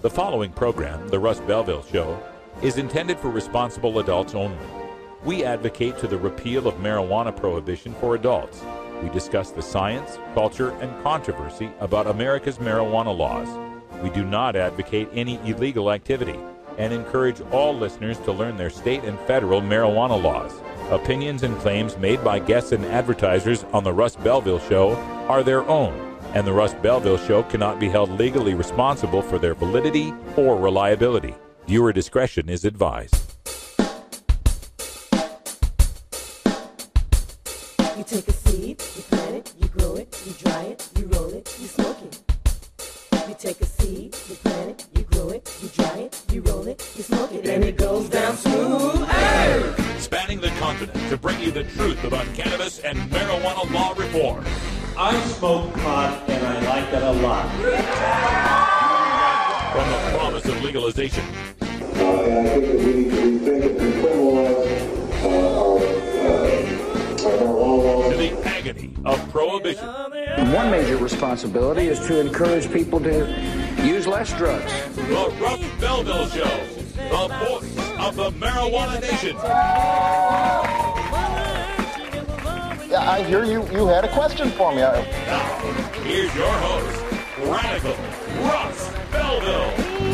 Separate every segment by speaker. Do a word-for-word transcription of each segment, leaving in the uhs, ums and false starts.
Speaker 1: The following program, The Russ Belville Show, is intended for responsible adults only. We advocate to the repeal of marijuana prohibition for adults. We discuss the science, culture, and controversy about America's marijuana laws. We do not advocate any illegal activity and encourage all listeners to learn their state and federal marijuana laws. Opinions and claims made by guests and advertisers on The Russ Belville Show are their own, and The Russ Belville Show cannot be held legally responsible for their validity or reliability. Viewer discretion is advised.
Speaker 2: You take a seed, you plant it, you grow it, you dry it, you roll it, you smoke it. You take a seed, you plant it, you grow it, you dry it, you roll it, you smoke it, and it goes down smooth. Hey!
Speaker 1: Spanning the continent to bring you the truth about cannabis and marijuana law reform.
Speaker 3: I smoke pot and I like it a lot.
Speaker 1: From the promise of legalization.
Speaker 4: Uh, and I think that we need to rethink and decriminalize uh, our, uh, our marijuana laws.
Speaker 1: To the agony of prohibition.
Speaker 5: One major responsibility is to encourage people to use less drugs.
Speaker 1: The Russ Belville Show, the voice of the marijuana nation.
Speaker 6: Yeah, I hear you. You had a question for me. I...
Speaker 1: Now, here's your host, Radical Russ Belville.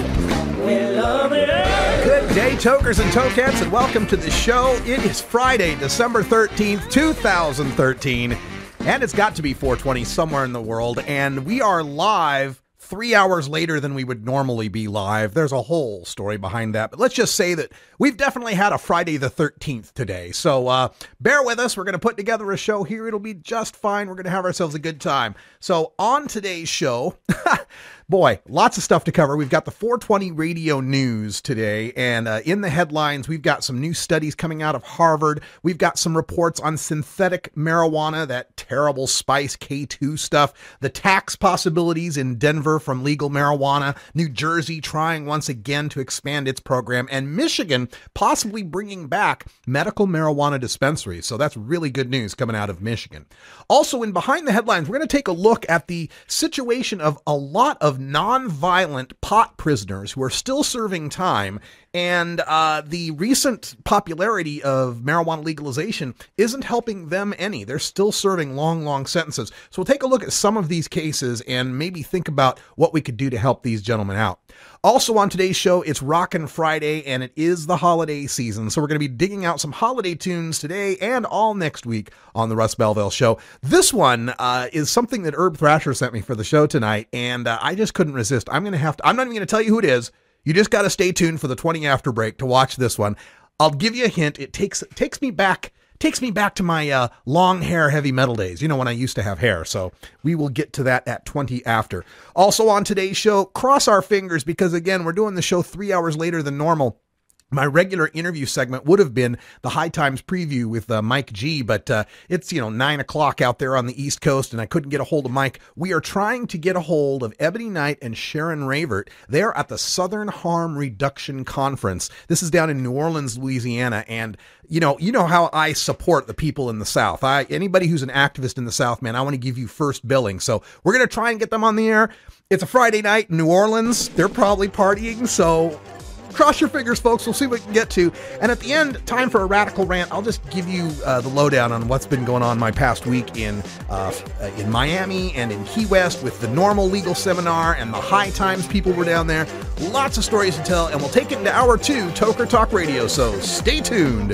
Speaker 7: Good day, tokers and tokets, and welcome to the show. It is Friday, December thirteenth, two thousand thirteen, and it's got to be four twenty somewhere in the world, and we are live three hours later than we would normally be live. There's a whole story behind that, but let's just say that we've definitely had a Friday the thirteenth today. So uh, bear with us. We're going to put together a show here. It'll be just fine. We're going to have ourselves a good time. So on today's show, boy, lots of stuff to cover. We've got the four twenty radio news today, and uh, in the headlines, we've got some new studies coming out of Harvard. We've got some reports on synthetic marijuana, that terrible spice K two stuff, the tax possibilities in Denver from legal marijuana, New Jersey trying once again to expand its program, and Michigan possibly bringing back medical marijuana dispensaries. So that's really good news coming out of Michigan. Also, in Behind the Headlines, we're going to take a look at the situation of a lot of non-violent pot prisoners who are still serving time, and uh, the recent popularity of marijuana legalization isn't helping them any. They're still serving long, long sentences. So we'll take a look at some of these cases and maybe think about what we could do to help these gentlemen out. Also on today's show, it's Rockin' Friday, and it is the holiday season. So we're going to be digging out some holiday tunes today and all next week on the Russ Belville Show. This one uh, is something that Herb Thrasher sent me for the show tonight, and uh, I just couldn't resist. I'm going to have to, I'm not even going to tell you who it is. You just got to stay tuned for the twenty after break to watch this one. I'll give you a hint. It takes takes me back takes me back to my uh, long hair heavy metal days, you know, when I used to have hair. So we will get to that at twenty after. Also on today's show, cross our fingers, because again, we're doing the show three hours later than normal. My regular interview segment would have been the High Times preview with uh, Mike G, but uh, it's, you know, nine o'clock out there on the East Coast, and I couldn't get a hold of Mike. We are trying to get a hold of Ebony Knight and Sharon Ravert. They're at the Southern Harm Reduction Conference. This is down in New Orleans, Louisiana, and you know, you know how I support the people in the South. I anybody who's an activist in the South, man, I want to give you first billing. So we're going to try and get them on the air. It's a Friday night in New Orleans. They're probably partying, so cross your fingers, folks. We'll see what we can get to. And at the end, time for a radical rant. I'll just give you uh, the lowdown on what's been going on my past week in uh, in Miami and in Key West with the Normal Legal Seminar, and the High Times people were down there. Lots of stories to tell, and we'll take it into hour two, Toker Talk Radio. So stay tuned.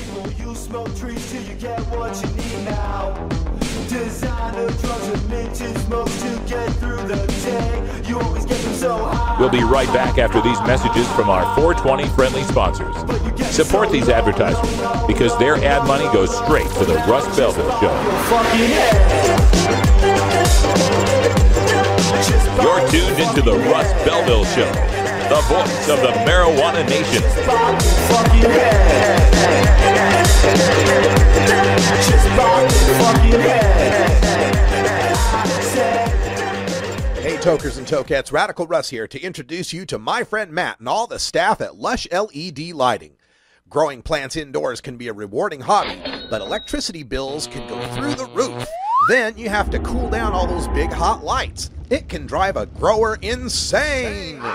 Speaker 1: We'll be right back after these messages from our four twenty friendly sponsors. Support these advertisers because their ad money goes straight to the Russ Belville Show. You're tuned into the Russ Belville Show, the voice of the marijuana nation.
Speaker 7: Hey, tokers and tokettes, Radical Russ here to introduce you to my friend Matt and all the staff at Lush L E D Lighting. Growing plants indoors can be a rewarding hobby, but electricity bills can go through the roof. Then you have to cool down all those big hot lights. It can drive a grower insane.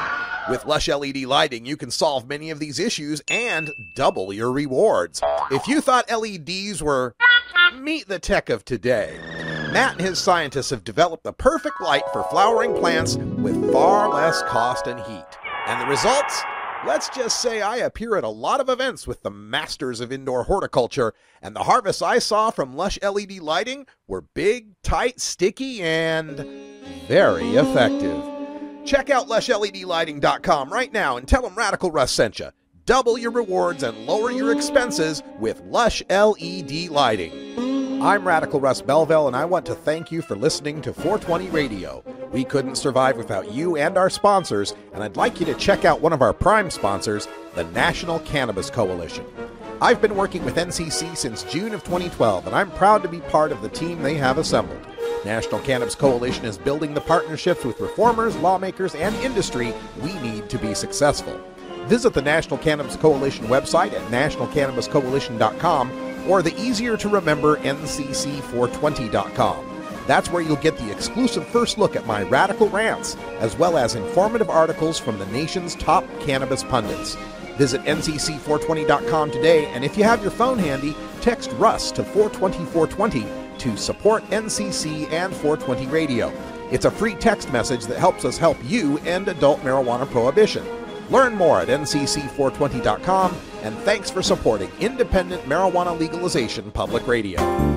Speaker 7: With Lush L E D lighting, you can solve many of these issues and double your rewards. If you thought L E Ds were meet the tech of today, Matt and his scientists have developed the perfect light for flowering plants with far less cost and heat. And the results? Let's just say I appear at a lot of events with the masters of indoor horticulture, and the harvests I saw from Lush L E D lighting were big, tight, sticky, and very effective. Check out lush L E D lighting dot com right now and tell them Radical Russ sent you. Double your rewards and lower your expenses with Lush L E D lighting. I'm Radical Russ Belville, and I want to thank you for listening to four twenty Radio. We couldn't survive without you and our sponsors, and I'd like you to check out one of our prime sponsors, the National Cannabis Coalition. I've been working with N C C since June of twenty twelve, and I'm proud to be part of the team they have assembled. National Cannabis Coalition is building the partnerships with reformers, lawmakers, and industry we need to be successful. Visit the National Cannabis Coalition website at national cannabis coalition dot com or the easier-to-remember N C C four twenty dot com. That's where you'll get the exclusive first look at my radical rants, as well as informative articles from the nation's top cannabis pundits. Visit N C C four twenty dot com today, and if you have your phone handy, text Russ to four twenty four twenty to support N C C and four twenty Radio. It's a free text message that helps us help you end adult marijuana prohibition. Learn more at N C C four twenty dot com, and thanks for supporting independent marijuana legalization public radio.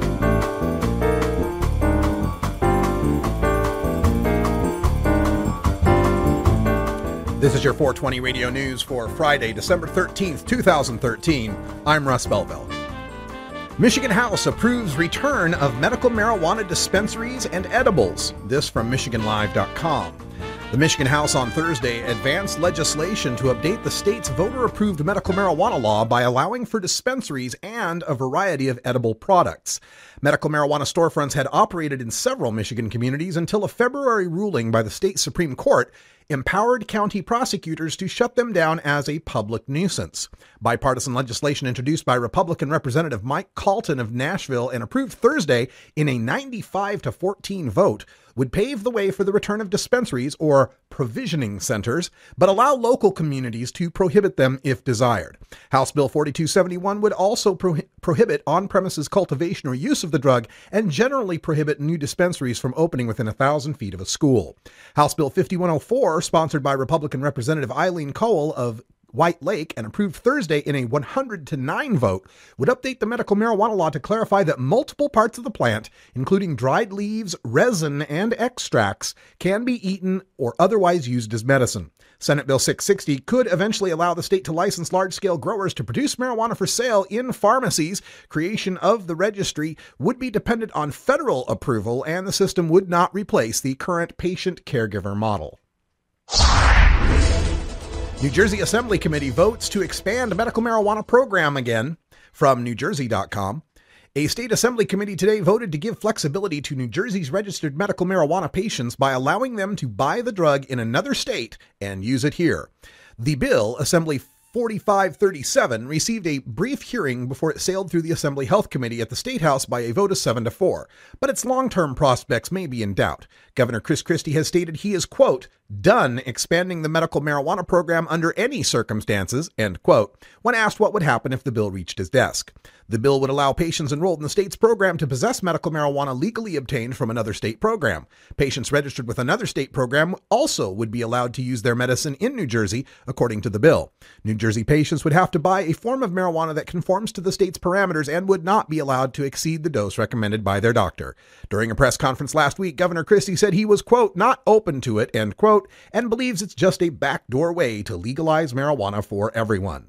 Speaker 7: This is your four twenty Radio News for Friday, December thirteenth, twenty thirteen. I'm Russ Belville. Michigan House approves return of medical marijuana dispensaries and edibles. This from Michigan Live dot com. The Michigan House on Thursday advanced legislation to update the state's voter-approved medical marijuana law by allowing for dispensaries and a variety of edible products. Medical marijuana storefronts had operated in several Michigan communities until a February ruling by the state Supreme Court empowered county prosecutors to shut them down as a public nuisance. Bipartisan legislation introduced by Republican Representative Mike Calton of Nashville and approved Thursday in a ninety-five to fourteen vote would pave the way for the return of dispensaries or provisioning centers, but allow local communities to prohibit them if desired. House Bill forty-two seventy-one would also pro- prohibit on-premises cultivation or use of the drug and generally prohibit new dispensaries from opening within one thousand feet of a school. House Bill fifty-one oh four, sponsored by Republican Representative Eileen Cowell of White Lake and approved Thursday in a one hundred to nine vote, would update the medical marijuana law to clarify that multiple parts of the plant, including dried leaves, resin, and extracts, can be eaten or otherwise used as medicine. Senate Bill six sixty could eventually allow the state to license large-scale growers to produce marijuana for sale in pharmacies. Creation of the registry would be dependent on federal approval, and the system would not replace the current patient-caregiver model. New Jersey Assembly Committee votes to expand medical marijuana program again from new jersey dot com. A state assembly committee today voted to give flexibility to New Jersey's registered medical marijuana patients by allowing them to buy the drug in another state and use it here. The bill, Assembly forty-five thirty-seven, received a brief hearing before it sailed through the Assembly Health Committee at the State House by a vote of seven to four, but its long-term prospects may be in doubt. Governor Chris Christie has stated he is, quote, done expanding the medical marijuana program under any circumstances, end quote, when asked what would happen if the bill reached his desk. The bill would allow patients enrolled in the state's program to possess medical marijuana legally obtained from another state program. Patients registered with another state program also would be allowed to use their medicine in New Jersey, according to the bill. New Jersey patients would have to buy a form of marijuana that conforms to the state's parameters and would not be allowed to exceed the dose recommended by their doctor. During a press conference last week, Governor Christie said he was, quote, not open to it, end quote, and believes it's just a backdoor way to legalize marijuana for everyone.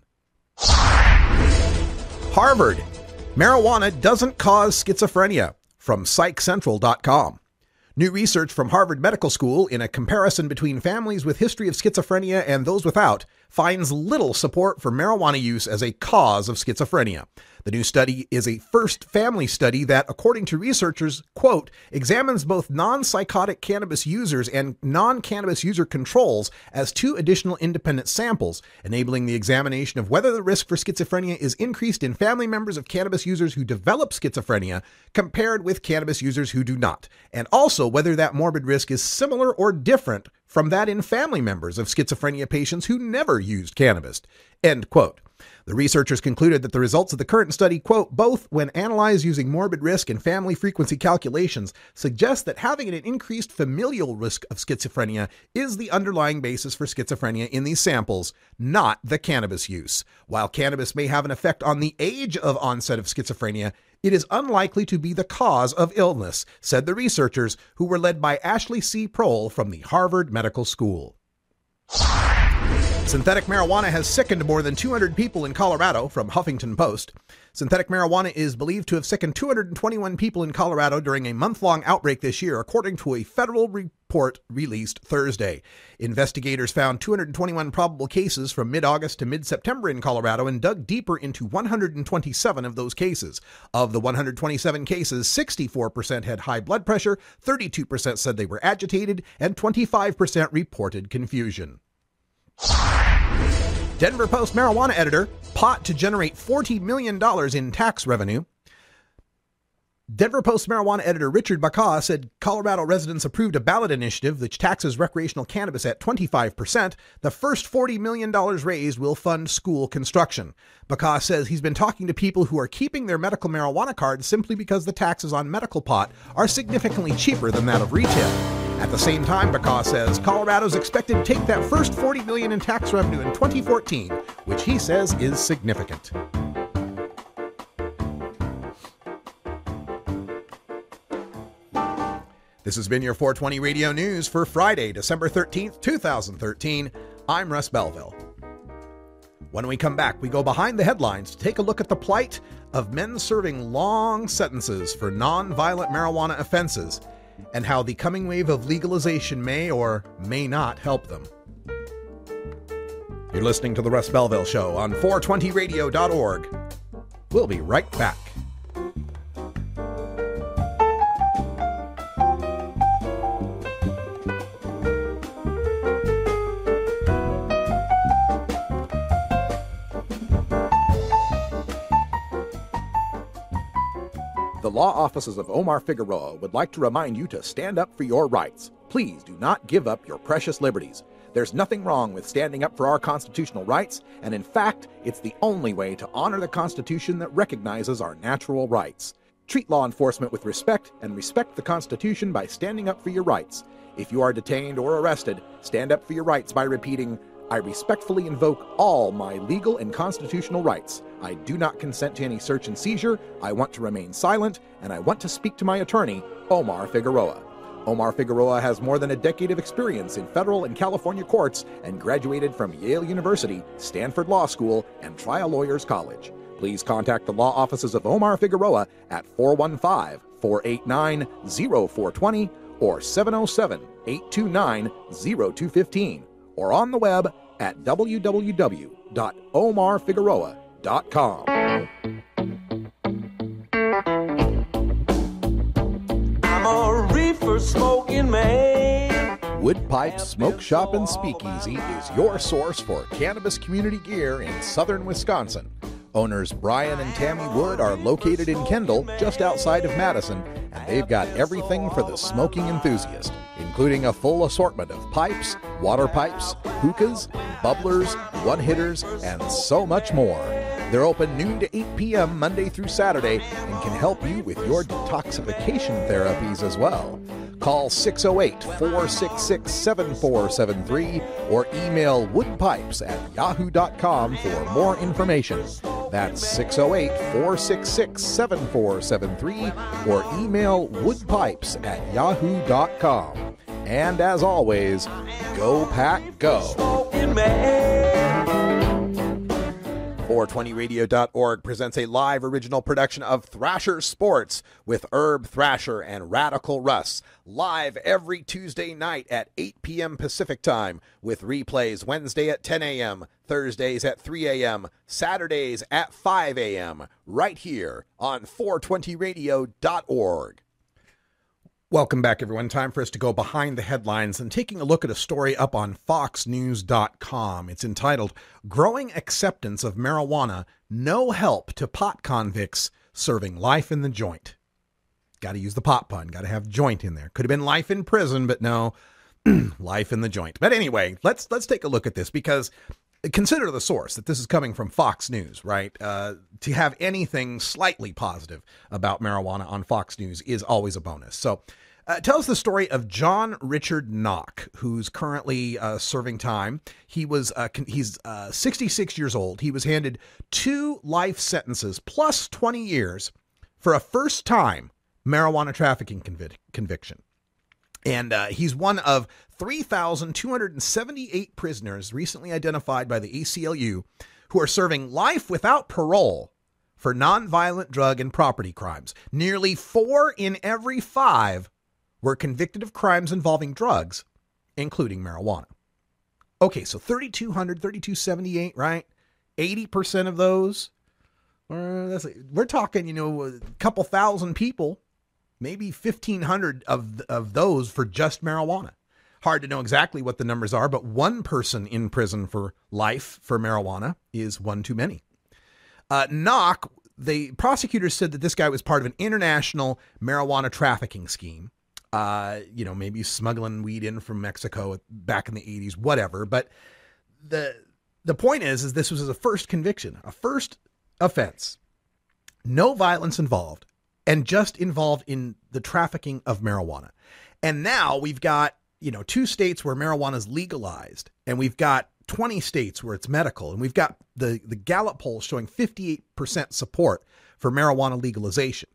Speaker 7: Harvard. Marijuana doesn't cause schizophrenia, from psych central dot com. New research from Harvard Medical School, in a comparison between families with history of schizophrenia and those without, finds little support for marijuana use as a cause of schizophrenia. The new study is a first family study that, according to researchers, quote, examines both non-psychotic cannabis users and non-cannabis user controls as two additional independent samples, enabling the examination of whether the risk for schizophrenia is increased in family members of cannabis users who develop schizophrenia compared with cannabis users who do not, and also whether that morbid risk is similar or different from that in family members of schizophrenia patients who never used cannabis, end quote. The researchers concluded that the results of the current study, quote, both when analyzed using morbid risk and family frequency calculations, suggest that having an increased familial risk of schizophrenia is the underlying basis for schizophrenia in these samples, not the cannabis use. While cannabis may have an effect on the age of onset of schizophrenia, it is unlikely to be the cause of illness, said the researchers, who were led by Ashley C. Prohl from the Harvard Medical School. Synthetic marijuana has sickened more than two hundred people in Colorado, from Huffington Post. Synthetic marijuana is believed to have sickened two hundred twenty-one people in Colorado during a month-long outbreak this year, according to a federal report released Thursday. Investigators found two hundred twenty-one probable cases from mid-August to mid-September in Colorado and dug deeper into one hundred twenty-seven of those cases. Of the one hundred twenty-seven cases, sixty-four percent had high blood pressure, thirty-two percent said they were agitated, and twenty-five percent reported confusion. Denver Post marijuana editor, pot to generate forty million dollars in tax revenue. Denver Post marijuana editor Richard Baca said Colorado residents approved a ballot initiative which taxes recreational cannabis at twenty-five percent. The first forty million dollars raised will fund school construction. Baca says he's been talking to people who are keeping their medical marijuana cards simply because the taxes on medical pot are significantly cheaper than that of retail. At the same time, Baca says Colorado's expected to take that first forty million dollars in tax revenue in twenty fourteen, which he says is significant. This has been your four twenty Radio News for Friday, December thirteenth, twenty thirteen. I'm Russ Belville. When we come back, we go behind the headlines to take a look at the plight of men serving long sentences for non-violent marijuana offenses and how the coming wave of legalization may or may not help them. You're listening to The Russ Belville Show on four twenty radio dot org. We'll be right back. The law offices of Omar Figueroa would like to remind you to stand up for your rights. Please do not give up your precious liberties. There's nothing wrong with standing up for our constitutional rights, and in fact, it's the only way to honor the Constitution that recognizes our natural rights. Treat law enforcement with respect and respect the Constitution by standing up for your rights. If you are detained or arrested, stand up for your rights by repeating, I respectfully invoke all my legal and constitutional rights. I do not consent to any search and seizure. I want to remain silent, and I want to speak to my attorney, Omar Figueroa. Omar Figueroa has more than a decade of experience in federal and California courts and graduated from Yale University, Stanford Law School, and Trial Lawyers College. Please contact the law offices of Omar Figueroa at four one five, four eight nine, zero four two zero or seven oh seven, eight two nine, zero two one five or on the web at w w w dot omar figueroa dot com.
Speaker 8: I'm a reefer smoking man.
Speaker 7: Wood Pipe Smoke Shop and Speakeasy is your source for cannabis community gear in southern Wisconsin. Owners Brian and Tammy Wood are located in Kendall, just outside of Madison, and they've got everything for the smoking enthusiast, including a full assortment of pipes, water pipes, hookahs, bubblers, one-hitters, and so much more. They're open noon to eight p.m. Monday through Saturday and can help you with your detoxification therapies as well. Call six oh eight, four six six, seven four seven three or email woodpipes at yahoo dot com for more information. That's six oh eight, four six six, seven four seven three or email woodpipes at yahoo dot com. And as always, go pack go. four twenty radio dot org presents a live original production of Thrasher Sports with Herb Thrasher and Radical Russ, live every Tuesday night at eight p.m. Pacific Time, with replays Wednesday at ten a.m., Thursdays at three a.m., Saturdays at five a.m., right here on four twenty radio dot org. Welcome back, everyone. Time for us to go behind the headlines and taking a look at a story up on fox news dot com. It's entitled, Growing Acceptance of Marijuana, No Help to Pot Convicts Serving Life in the Joint. Got to use the pot pun. Got to have joint in there. Could have been life in prison, but no. Life in the joint. But anyway, let's let's take a look at this, because consider the source that this is coming from Fox News, right? Uh, to have anything slightly positive about marijuana on Fox News is always a bonus. So uh, it tells the story of John Richard Knock, who's currently uh, serving time. He was uh, con- he's uh, sixty-six years old. He was handed two life sentences plus twenty years for a first-time marijuana trafficking convic- conviction. And uh, he's one of three thousand two hundred seventy-eight prisoners recently identified by the A C L U who are serving life without parole for nonviolent drug and property crimes. Nearly four in every five were convicted of crimes involving drugs, including marijuana. Okay, so thirty-two hundred, thirty-two seventy-eight, right? eighty percent of those, uh, that's, we're talking, you know, a couple thousand people. Maybe fifteen hundred of of those for just marijuana. Hard to know exactly what the numbers are, but one person in prison for life for marijuana is one too many. Uh, Knock, the prosecutors said that this guy was part of an international marijuana trafficking scheme. Uh, you know, maybe smuggling weed in from Mexico back in the eighties, whatever. But the the point is, is this was a first conviction, a first offense. No violence involved. And just involved in the trafficking of marijuana. And now we've got, you know, two states where marijuana is legalized, and we've got twenty states where it's medical. And we've got the, the Gallup poll showing fifty-eight percent support for marijuana legalization.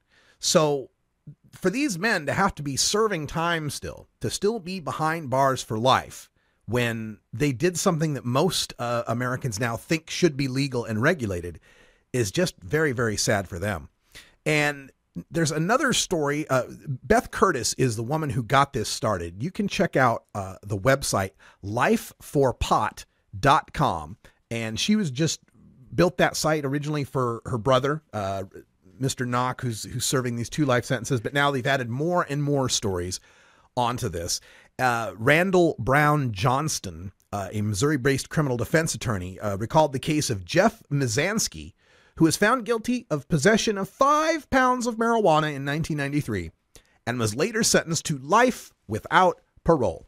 Speaker 7: So for these men to have to be serving time still, to still be behind bars for life, when they did something that most uh, Americans now think should be legal and regulated, is just very, very sad for them. And there's another story. Uh, Beth Curtis is the woman who got this started. You can check out uh, the website life for pot dot com. And she was just built that site originally for her brother, uh, Mister Knock, who's, who's serving these two life sentences. But now they've added more and more stories onto this. Uh, Randall Brown Johnston, uh, a Missouri-based criminal defense attorney, uh, recalled the case of Jeff Mizanski, who was found guilty of possession of five pounds of marijuana in nineteen ninety-three and was later sentenced to life without parole.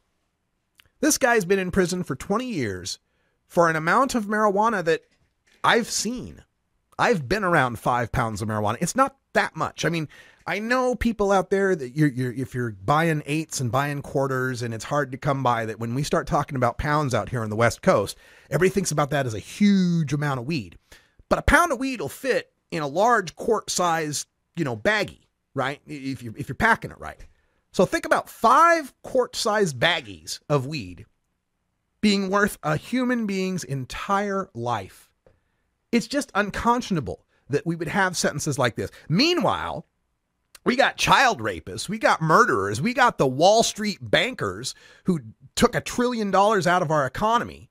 Speaker 7: This guy's been in prison for twenty years for an amount of marijuana that I've seen. I've been around five pounds of marijuana. It's not that much. I mean, I know people out there that you're, you're if you're buying eights and buying quarters, and it's hard to come by, that when we start talking about pounds out here on the West Coast, everybody thinks about that as a huge amount of weed. But a pound of weed will fit in a large quart-sized, you know, baggie, right? If you if you're packing it right. So think about five quart-sized baggies of weed being worth a human being's entire life. It's just unconscionable that we would have sentences like this. Meanwhile, we got child rapists, we got murderers, we got the Wall Street bankers who took a trillion dollars out of our economy.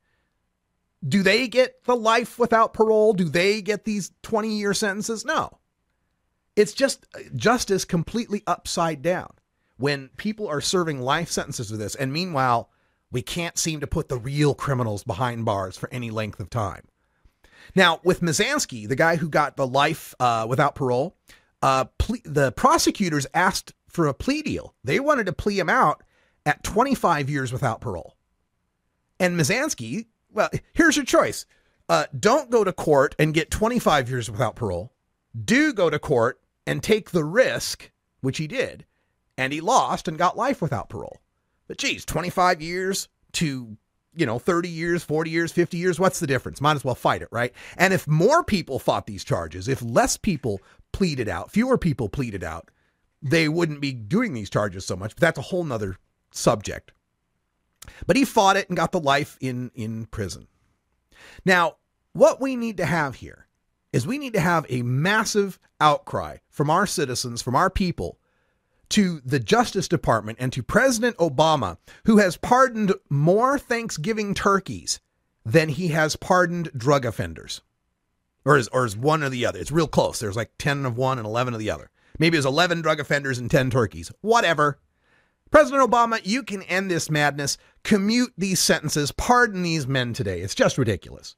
Speaker 7: Do they get the life without parole? Do they get these twenty-year sentences? No. It's just justice completely upside down when people are serving life sentences for this. And meanwhile, we can't seem to put the real criminals behind bars for any length of time. Now, with Mizanski, the guy who got the life uh, without parole, uh, ple- the prosecutors asked for a plea deal. They wanted to plea him out at twenty-five years without parole. And Mizanski, well, here's your choice. Uh, don't go to court and get twenty-five years without parole. Do go to court and take the risk, which he did, and he lost and got life without parole. But geez, twenty-five years to, you know, thirty years, forty years, fifty years, what's the difference? Might as well fight it, right? And if more people fought these charges, if less people pleaded out, fewer people pleaded out, they wouldn't be doing these charges so much. But that's a whole nother subject. But he fought it and got the life in, in prison. Now, what we need to have here is we need to have a massive outcry from our citizens, from our people, to the Justice Department and to President Obama, who has pardoned more Thanksgiving turkeys than he has pardoned drug offenders. Or is, or is one or the other. It's real close. There's like ten of one and eleven of the other. Maybe it's eleven drug offenders and ten turkeys. Whatever. President Obama, you can end this madness, commute these sentences, pardon these men today. It's just ridiculous.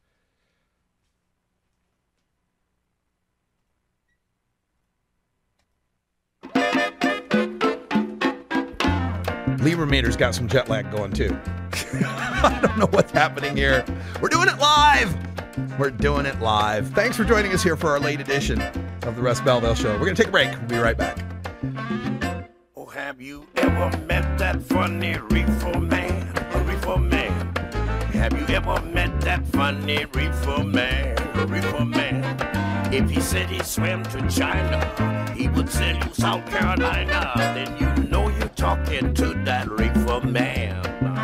Speaker 7: Libra Meter's got some jet lag going too. I don't know what's happening here. We're doing it live. We're doing it live. Thanks for joining us here for our late edition of the Russ Belville Show. We're going to take a break. We'll be right back.
Speaker 9: Oh, have you ever met that funny reefer man? A reefer man. Have you ever met that funny reefer man? A reefer man. If he said he swam to China, he would sell you South Carolina. Then you know you're talking to that reefer man.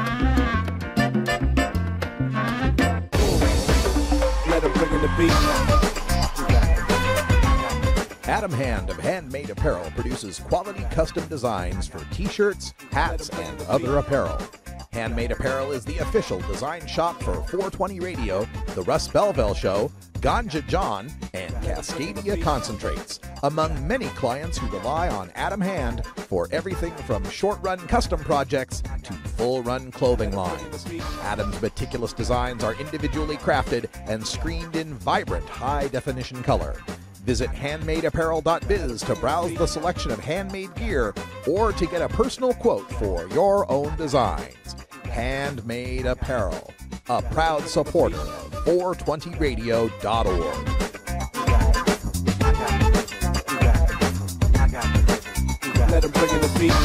Speaker 9: Let him bring in the beat.
Speaker 10: Adam Hand of Handmade Apparel produces quality custom designs for t-shirts, hats, and other apparel. Handmade Apparel is the official design shop for four twenty Radio, The Russ Belville Show, Ganja John, and Cascadia Concentrates, among many clients who rely on Adam Hand for everything from short-run custom projects to full-run clothing lines. Adam's meticulous designs are individually crafted and screened in vibrant high-definition color. Visit handmade apparel dot biz to browse the selection of handmade gear or to get a personal quote for your own designs. Handmade Apparel, a proud supporter of four twenty radio dot org.
Speaker 9: Let him bring in the beat.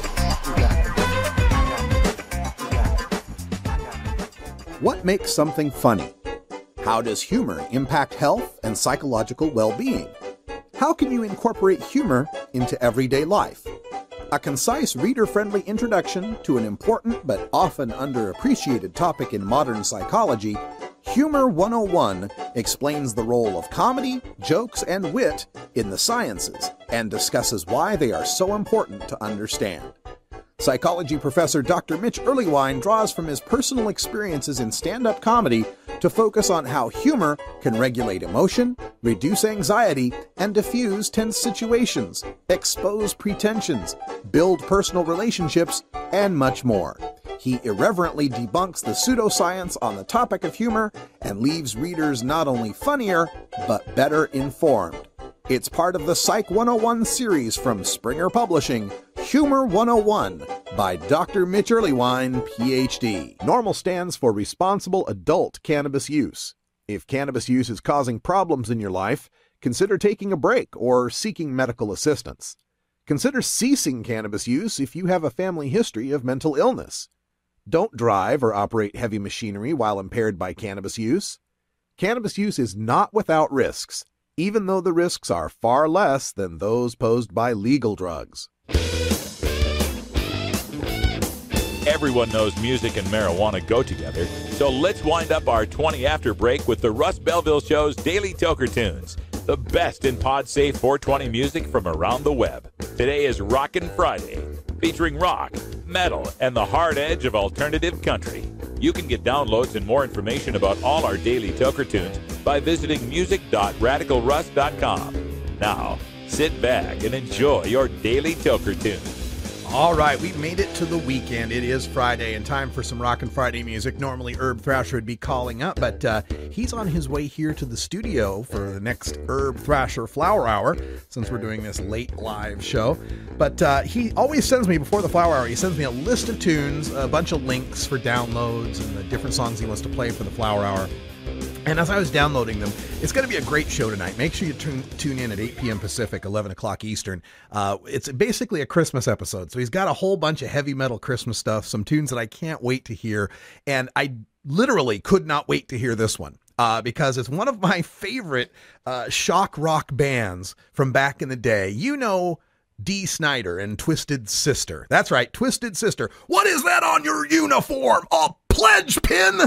Speaker 10: What makes something funny? How does humor impact health and psychological well-being? How can you incorporate humor into everyday life? A concise, reader-friendly introduction to an important but often underappreciated topic in modern psychology, Humor one oh one explains the role of comedy, jokes, and wit in the sciences and discusses why they are so important to understand. Psychology professor Doctor Mitch Earleywine draws from his personal experiences in stand-up comedy to focus on how humor can regulate emotion, reduce anxiety, and diffuse tense situations, expose pretensions, build personal relationships, and much more. He irreverently debunks the pseudoscience on the topic of humor and leaves readers not only funnier, but better informed. It's part of the Psych one oh one series from Springer Publishing, Humor one oh one by Doctor Mitch Earleywine, P H D. NORMAL stands for Responsible Adult Cannabis Use. If cannabis use is causing problems in your life, consider taking a break or seeking medical assistance. Consider ceasing cannabis use if you have a family history of mental illness. Don't drive or operate heavy machinery while impaired by cannabis use. Cannabis use is not without risks, even though the risks are far less than those posed by legal drugs.
Speaker 1: Everyone knows music and marijuana go together, so let's wind up our twenty after break with the Russ Belville Show's Daily Toker Tunes, the best in pod-safe four twenty music from around the web. Today is Rockin' Friday, featuring rock, metal, and the hard edge of alternative country. You can get downloads and more information about all our Daily Toker Tunes by visiting music dot radical russ dot com. Now, sit back and enjoy your Daily Toker Tunes.
Speaker 7: All right, we've made it to the weekend. It is Friday and time for some Rockin' Friday music. Normally Herb Thrasher would be calling up, but uh, he's on his way here to the studio for the next Herb Thrasher Flower Hour, since we're doing this late live show. But uh, he always sends me, before the Flower Hour, he sends me a list of tunes, a bunch of links for downloads and the different songs he wants to play for the Flower Hour. And as I was downloading them, it's going to be a great show tonight. Make sure you tune, tune in at eight p.m. Pacific, eleven o'clock Eastern. Uh, it's basically a Christmas episode. So he's got a whole bunch of heavy metal Christmas stuff, some tunes that I can't wait to hear. And I literally could not wait to hear this one uh, because it's one of my favorite uh, shock rock bands from back in the day. You know Dee Snider and Twisted Sister. That's right, Twisted Sister. What is that on your uniform? A pledge pin?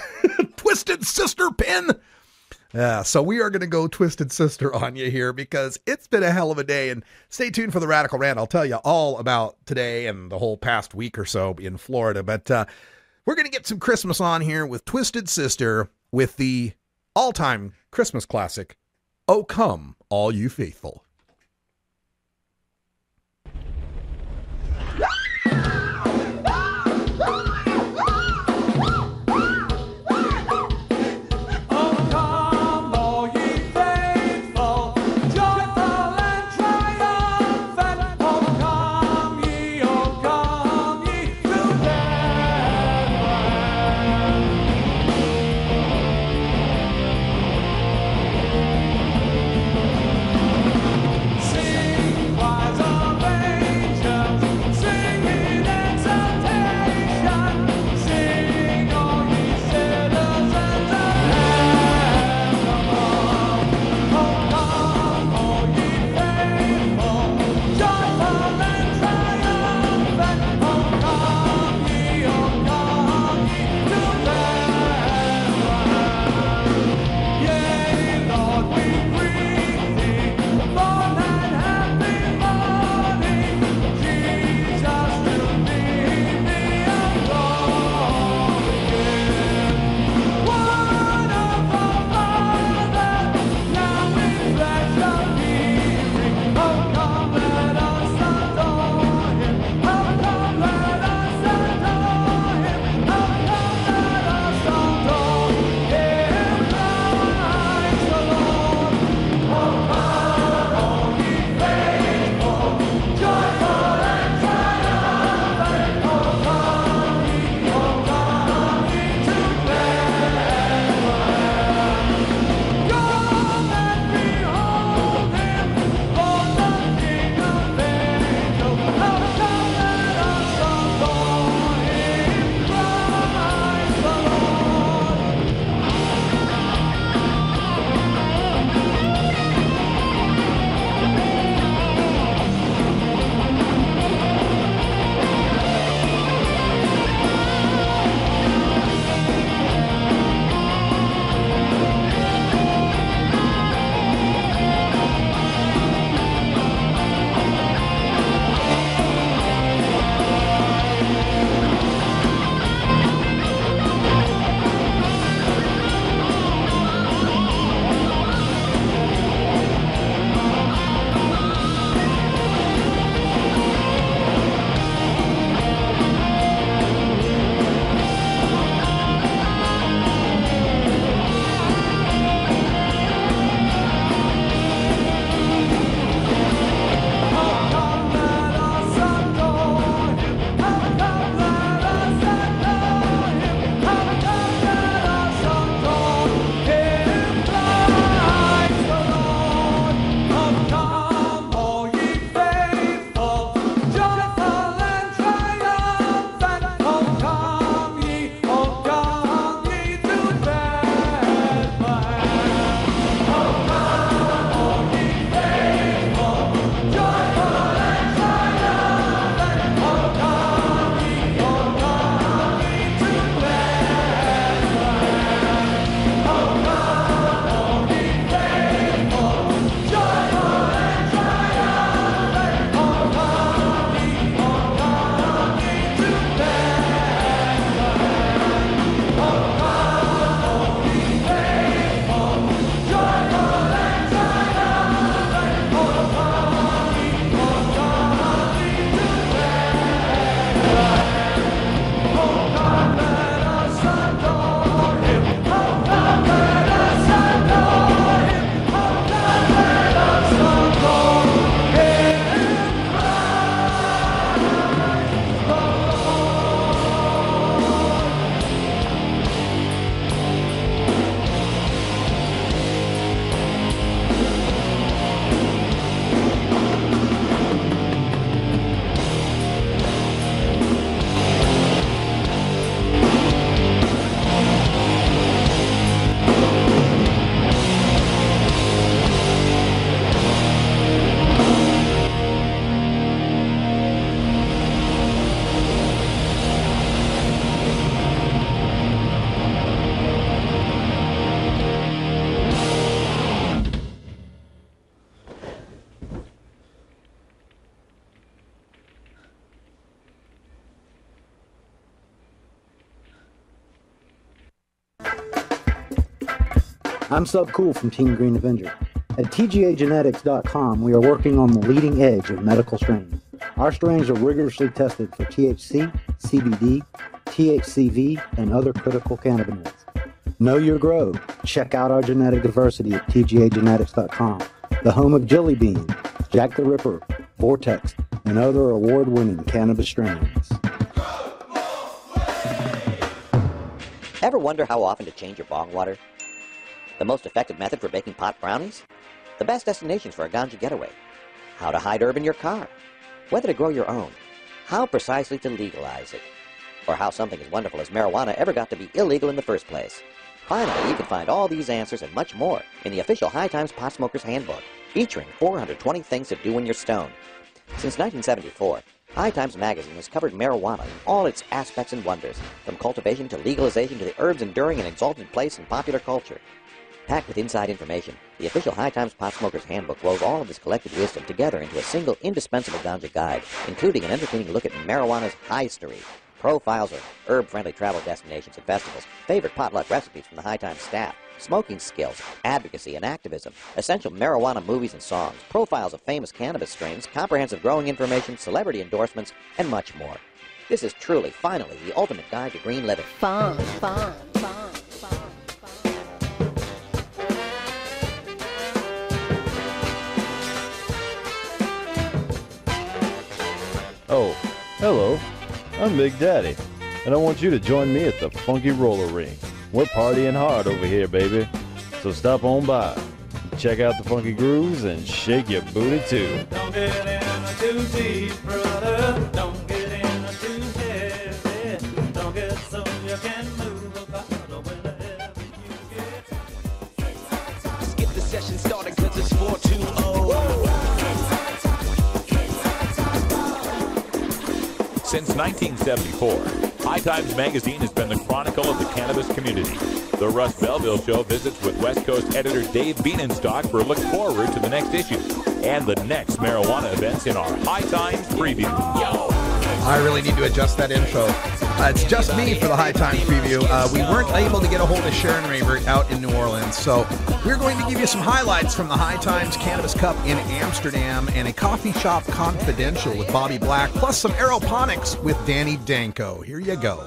Speaker 7: Twisted Sister pin. Yeah, so we are going to go Twisted Sister on you here because it's been a hell of a day. And stay tuned for the Radical Rant. I'll tell you all about today and the whole past week or so in Florida. But uh, we're going to get some Christmas on here with Twisted Sister with the all-time Christmas classic, "Oh Come, All You Faithful."
Speaker 8: Joyful and triumphant, oh come ye, oh come ye.
Speaker 11: I'm Subcool from Team Green Avenger. At T G A Genetics dot com, we are working on the leading edge of medical strains. Our strains are rigorously tested for T H C, C B D, T H C V, and other critical cannabinoids. Know your grow. Check out our genetic diversity at T G A Genetics dot com, the home of Jelly Bean, Jack the Ripper, Vortex, and other award-winning cannabis strains.
Speaker 12: Ever wonder how often to change your bong water? The most effective method for baking pot brownies? The best destinations for a ganja getaway? How to hide herb in your car? Whether to grow your own? How precisely to legalize it? Or how something as wonderful as marijuana ever got to be illegal in the first place? Finally, you can find all these answers and much more in the official High Times Pot Smoker's Handbook, featuring four hundred twenty things to do when you're stoned. Since nineteen seventy-four, High Times Magazine has covered marijuana in all its aspects and wonders, from cultivation to legalization to the herb's enduring and exalted place in popular culture. Packed with inside information, the official High Times Pot Smoker's Handbook rolls all of this collected wisdom together into a single indispensable ganja guide, including an entertaining look at marijuana's history, profiles of herb-friendly travel destinations and festivals, favorite potluck recipes from the High Times staff, smoking skills, advocacy and activism, essential marijuana movies and songs, profiles of famous cannabis strains, comprehensive growing information, celebrity endorsements, and much more. This is truly, finally, the ultimate guide to green living.
Speaker 13: Fun, fun, fun.
Speaker 14: Oh, hello. I'm Big Daddy, and I want you to join me at the Funky Roller Ring. We're partying hard over here, baby. So stop on by, check out the funky grooves, and shake your booty too.
Speaker 8: Don't get in too deep, brother. Don't get in too heavy. Don't get so you can move about whenever you get.
Speaker 15: Let's get the session started, cause it's four two oh.
Speaker 1: Since nineteen seventy-four, High Times Magazine has been the chronicle of the cannabis community. The Russ Belville Show visits with West Coast editor Dave Bienenstock for a look forward to the next issue and the next marijuana events in our High Times preview. Yo!
Speaker 7: I really need to adjust that intro. Uh, it's just me for the High Times preview. Uh, we weren't able to get a hold of Sharon Rayburn out in New Orleans, so we're going to give you some highlights from the High Times Cannabis Cup in Amsterdam and a coffee shop confidential with Bobby Black, plus some aeroponics with Danny Danko. Here you go.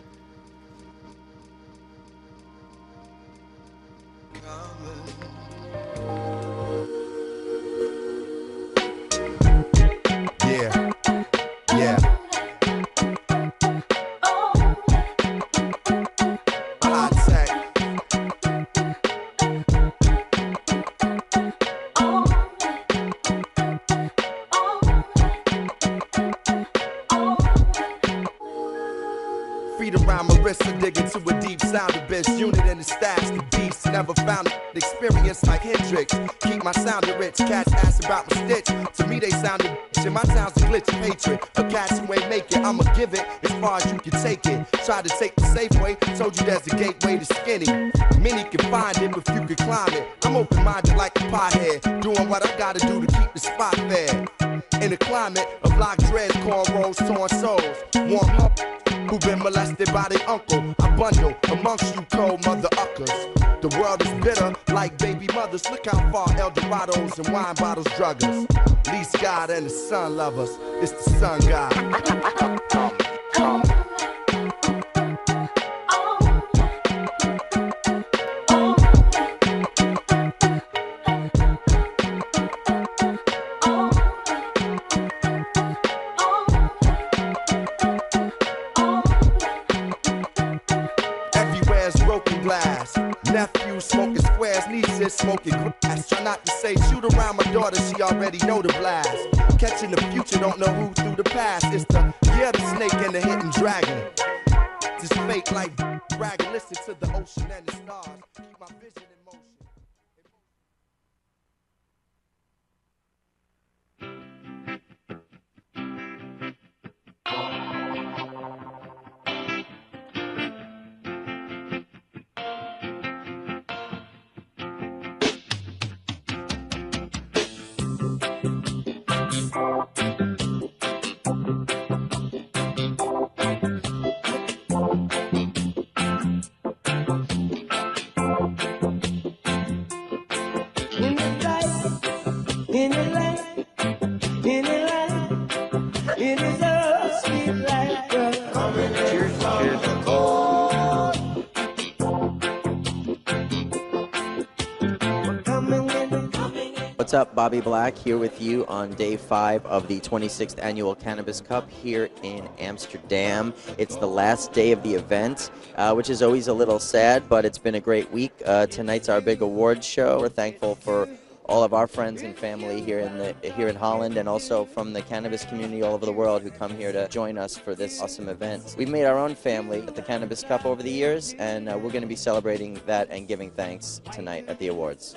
Speaker 16: Yeah, yeah.
Speaker 17: I dig into a deep sound of best unit in the stats. The beast never found it. Experience like Hendrix. Keep my sound rich. Cats ask about my stitch. To me they sounded bitch. And my town's a glitch of hatred. A cats who ain't make it. I'ma give it as far as you can take it. Try to take the safe way. Told you there's a gateway to skinny. Many can find it if you can climb it. I'm open-minded like a pothead. Doing what I gotta do to keep the spot fed. In a climate of lock dreads, cornrows, torn souls. Warm up. Who been molested by their uncle. I bundle amongst you cold mother uckers. The world is bitter like baby mothers. Look how far Eldorados and wine bottles drug us. Least God and the sun love us. It's the sun God. Come, come. Nephew smoking squares, nieces smoking grass. Try not to say shoot around my daughter, she already know the blast. Catching the future, don't know who through the past. It's the yeah, the snake and the hidden dragon. Just fake like dragon. Listen to the ocean and the stars. Keep my vision in motion.
Speaker 13: What's up, Bobby Black here with you on day five of the twenty-sixth Annual Cannabis Cup here in Amsterdam. It's the last day of the event, uh, which is always a little sad, but it's been a great week. Uh, tonight's our big awards show. We're thankful for all of our friends and family here in the here in Holland, and also from the cannabis community all over the world who come here to join us for this awesome event. We've made our own family at the Cannabis Cup over the years, and uh, we're going to be celebrating that and giving thanks tonight at the awards.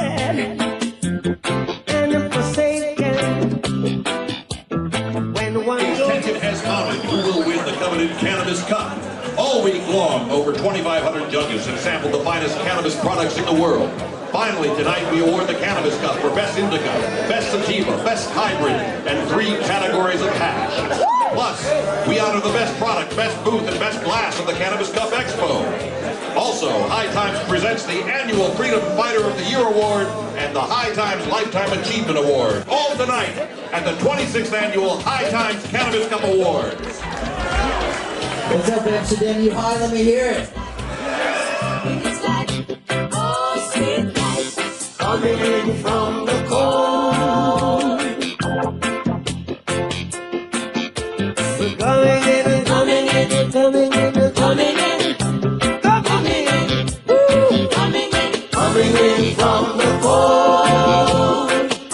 Speaker 18: Tension has mounted who will win the coveted Cannabis Cup. All week long, over twenty-five hundred judges have sampled the finest cannabis products in the world. Finally, tonight we award the Cannabis Cup for Best Indica, Best Sativa, Best Hybrid, and three categories of hash. Plus, we honor the best product, best booth, and best glass of the Cannabis Cup Expo. Also, High Times presents the annual Freedom Fighter of the Year Award and the High Times Lifetime Achievement Award. All tonight at the twenty-sixth Annual High Times Cannabis Cup Awards.
Speaker 19: What's up, Amsterdam? You high? Let me hear it. Coming from the cold. We're coming in, coming in, coming in, coming in, coming in, woo, coming in, coming in from the cold.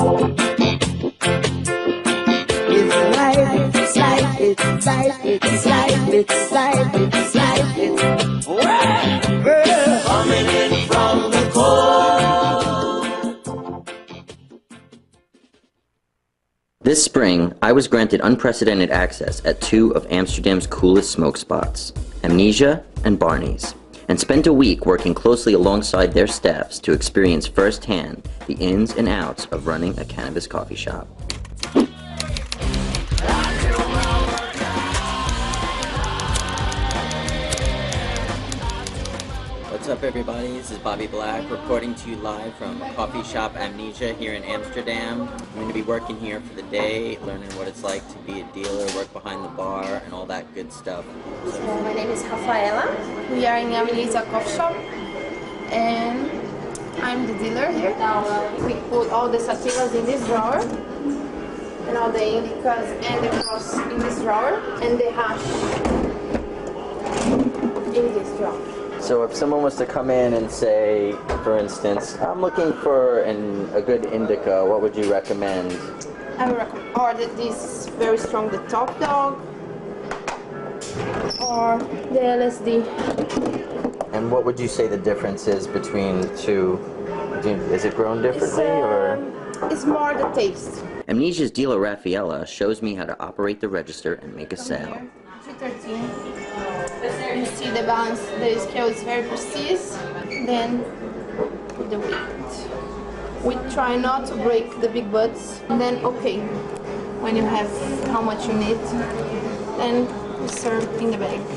Speaker 19: It's life, it's life, it's life, it's life, it's life, it's life, it's well, coming in from the cold.
Speaker 13: This spring, I was granted unprecedented access at two of Amsterdam's coolest smoke spots, Amnesia and Barney's, and spent a week working closely alongside their staffs to experience firsthand the ins and outs of running a cannabis coffee shop. What's up, everybody? This is Bobby Black reporting to you live from Coffee Shop Amnesia here in Amsterdam. I'm going to be working here for the day, learning what it's like to be a dealer, work behind the bar, and all that good stuff.
Speaker 20: So my name is Rafaela. We are in Amnesia Coffee Shop, and I'm the dealer here. We put all the sativas in this drawer, and all the indicas and the cross in this drawer, and the hash in this drawer.
Speaker 13: So if someone was to come in and say, for instance, I'm looking for an, a good indica, what would you recommend?
Speaker 20: I would recommend order this very strong, the Top Dog, or the L S D.
Speaker 13: And what would you say the difference is between the two? Do, is it grown differently,
Speaker 20: it's, uh,
Speaker 13: or?
Speaker 20: It's more the taste.
Speaker 13: Amnesia's dealer Rafaela shows me how to operate the register and make a sale.
Speaker 20: two thirteen. You see the balance, the scale is very precise. Then the weight. We try not to break the big butts. And then, okay, when you have how much you need, then you serve in the bag.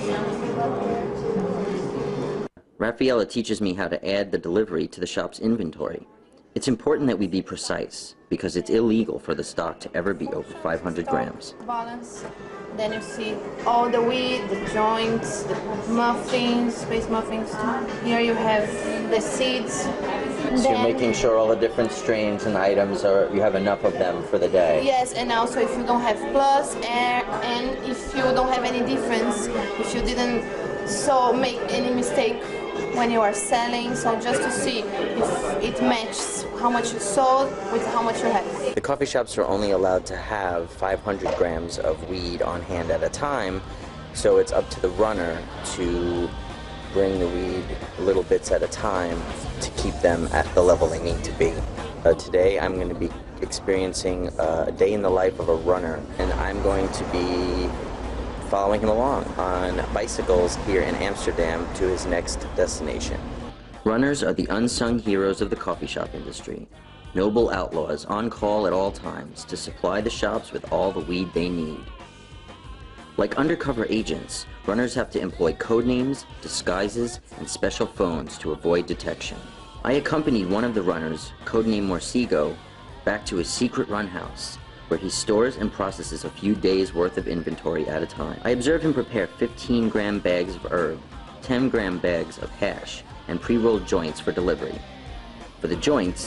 Speaker 13: Rafaela teaches me how to add the delivery to the shop's inventory. It's important that we be precise, because it's illegal for the stock to ever be over five hundred grams.
Speaker 20: Balance. Then you see all the weed, the joints, the muffins, space muffins. Here you have the seeds.
Speaker 13: So you're making sure all the different strains and items are, you have enough of them for the day.
Speaker 20: Yes, and also if you don't have plus, air, and if you don't have any difference, if you didn't so make any mistake when you are selling, so just to see if it matches how much you sold with how much you have.
Speaker 13: The coffee shops are only allowed to have five hundred grams of weed on hand at a time, so it's up to the runner to bring the weed little bits at a time to keep them at the level they need to be. Uh, today I'm going to be experiencing uh, a day in the life of a runner, and I'm going to be following him along on bicycles here in Amsterdam to his next destination. Runners are the unsung heroes of the coffee shop industry. Noble outlaws on call at all times to supply the shops with all the weed they need. Like undercover agents, runners have to employ code names, disguises, and special phones to avoid detection. I accompanied one of the runners, codenamed Morsigo, back to his secret run house, where he stores and processes a few days' worth of inventory at a time. I observed him prepare fifteen gram bags of herb, ten gram bags of hash, and pre-rolled joints for delivery. For the joints, he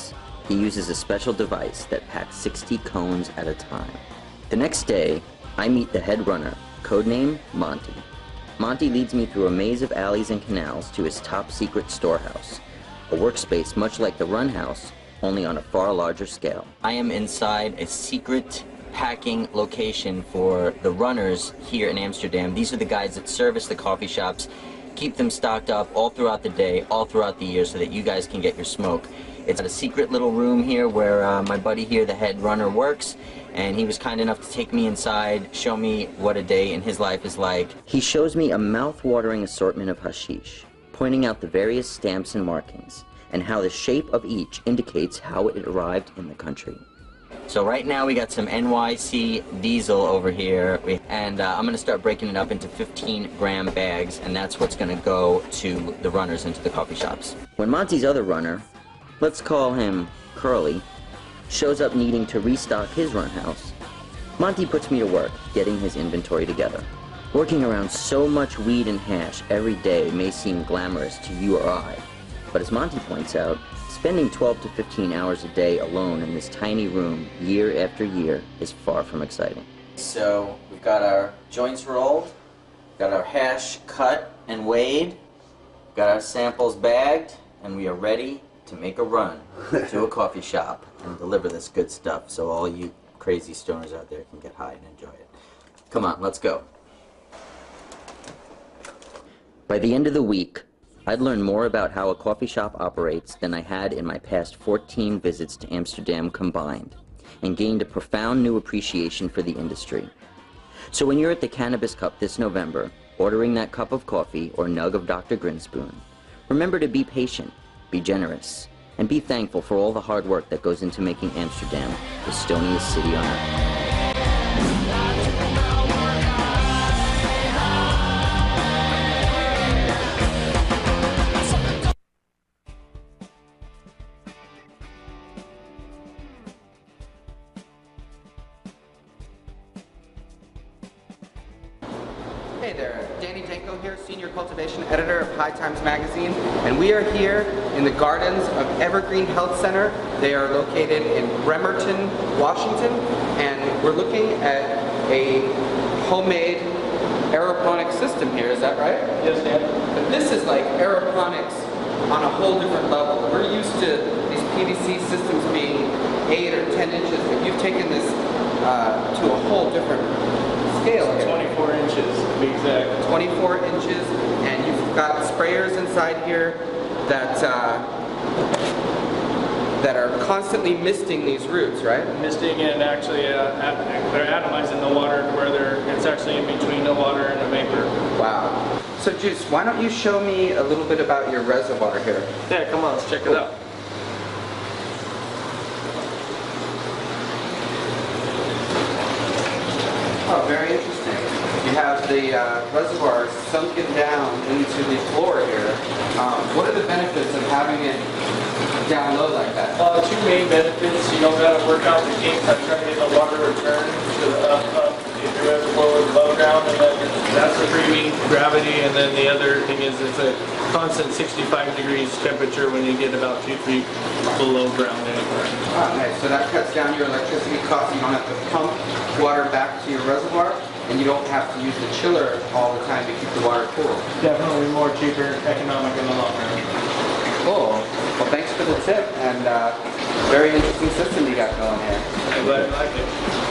Speaker 13: he uses a special device that packs sixty cones at a time. The next day, I meet the head runner, codename Monty. Monty leads me through a maze of alleys and canals to his top-secret storehouse, a workspace much like the Run House, only on a far larger scale. I am inside a secret packing location for the runners here in Amsterdam. These are the guys that service the coffee shops, keep them stocked up all throughout the day, all throughout the year, so that you guys can get your smoke. It's a secret little room here where uh, my buddy here, the head runner, works, and he was kind enough to take me inside, show me what a day in his life is like. He shows me a mouth-watering assortment of hashish, pointing out the various stamps and markings, and how the shape of each indicates how it arrived in the country. So right now we got some N Y C diesel over here, and uh, I'm going to start breaking it up into fifteen gram bags, and that's what's going to go to the runners into the coffee shops. When Monty's other runner, let's call him Curly, shows up needing to restock his run house, Monty puts me to work getting his inventory together. Working around so much weed and hash every day may seem glamorous to you or I, but as Monty points out, spending twelve to fifteen hours a day alone in this tiny room year after year is far from exciting. So we've got our joints rolled, got our hash cut and weighed, got our samples bagged, and we are ready to make a run to a coffee shop and deliver this good stuff so all you crazy stoners out there can get high and enjoy it. Come on, let's go. By the end of the week, I'd learned more about how a coffee shop operates than I had in my past fourteen visits to Amsterdam combined, and gained a profound new appreciation for the industry. So when you're at the Cannabis Cup this November, ordering that cup of coffee or nug of Doctor Grinspoon, remember to be patient, be generous, and be thankful for all the hard work that goes into making Amsterdam the stoniest city on earth.
Speaker 21: Hey there, Danny Danko here, Senior Cultivation Editor of High Times Magazine, and we are here in the gardens of Evergreen Health Center. They are located in Bremerton, Washington, and we're looking at a homemade aeroponic system here, is that right? Yes, Dan. But this is like aeroponics on a whole different level. We're used to these P V C systems being eight or ten inches, but you've taken this uh, to a whole different scale here.
Speaker 22: twenty-four inches to be exact.
Speaker 21: twenty-four inches, and you've got sprayers inside here that uh, that are constantly misting these roots, right?
Speaker 22: Misting and actually uh, at, they're atomizing the water to where they're it's actually in between the water and the vapor.
Speaker 21: Wow. So Juice, why don't you show me a little bit about your reservoir here?
Speaker 22: Yeah, come on, let's check it out.
Speaker 21: Oh, very interesting. You have the uh, reservoir sunken down into the floor here. Um, what are the benefits of having it down low like that?
Speaker 22: Uh, two main benefits. You don't got to work out the kinks of trying to get the water return to the up, up in the reservoir below ground, and then that's the freeing gravity. And then the other thing is it's a constant sixty-five degrees temperature when you get about two feet below ground anywhere.
Speaker 21: Oh, nice. So that cuts down your electricity costs. You don't have to pump water back to your reservoir, and you don't have to use the chiller all the time to keep the water cool.
Speaker 22: Definitely more cheaper, economic in the long run.
Speaker 21: Cool. Well, thanks for the tip, and uh, very interesting system you got going here.
Speaker 22: I'm glad you like it.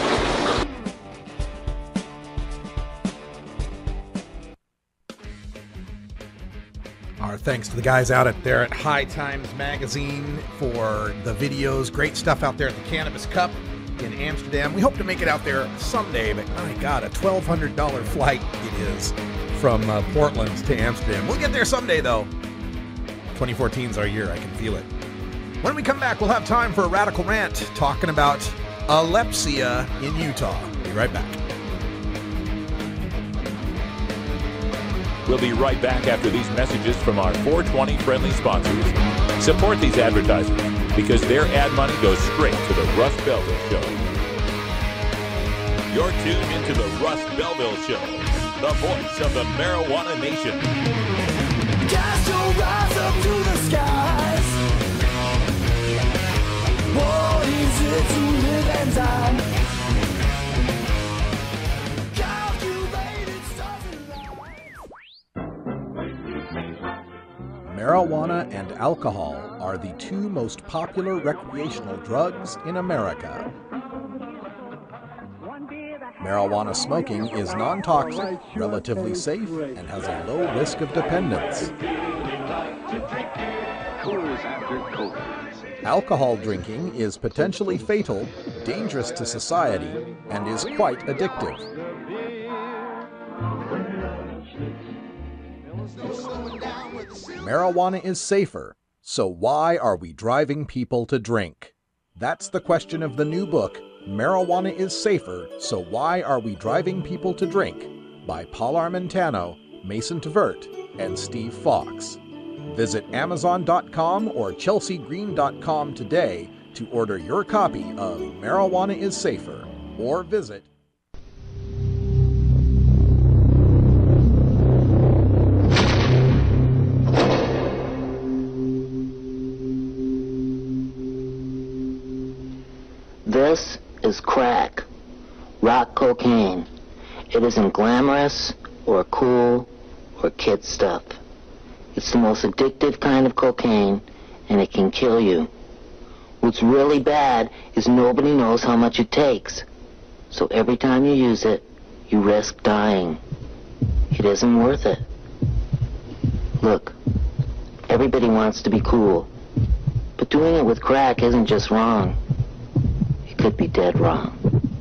Speaker 7: Our thanks to the guys out at there at High Times Magazine for the videos. Great stuff out there at the Cannabis Cup in Amsterdam. We hope to make it out there someday, but my God, a twelve hundred dollar flight it is from uh, Portland to Amsterdam. We'll get there someday, though. twenty fourteen is our year. I can feel it. When we come back, we'll have time for a radical rant talking about Alepsia in Utah. Be right back.
Speaker 1: We'll be right back after these messages from our four twenty friendly sponsors. Support these advertisers because their ad money goes straight to the Russ Belville Show. You're tuned into the Russ Belville Show, the voice of the marijuana nation.
Speaker 19: Cast your eyes up to the skies.
Speaker 10: alcohol are the two most popular recreational drugs in America. Marijuana smoking is non-toxic, relatively safe, and has a low risk of dependence. Alcohol drinking is potentially fatal, dangerous to society, and is quite addictive. Marijuana is safer, so why are we driving people to drink? That's the question of the new book, Marijuana is Safer, So Why Are We Driving People to Drink? By Paul Armentano, Mason Tvert, and Steve Fox. Visit Amazon dot com or Chelsea Green dot com today to order your copy of Marijuana is Safer, or visit
Speaker 2: This is crack, rock cocaine. It isn't glamorous or cool or kid stuff. It's the most addictive kind of cocaine, and it can kill you. What's really bad is nobody knows how much it takes. So every time you use it, you risk dying. It isn't worth it. Look, everybody wants to be cool, but doing it with crack isn't just wrong. It could be dead wrong.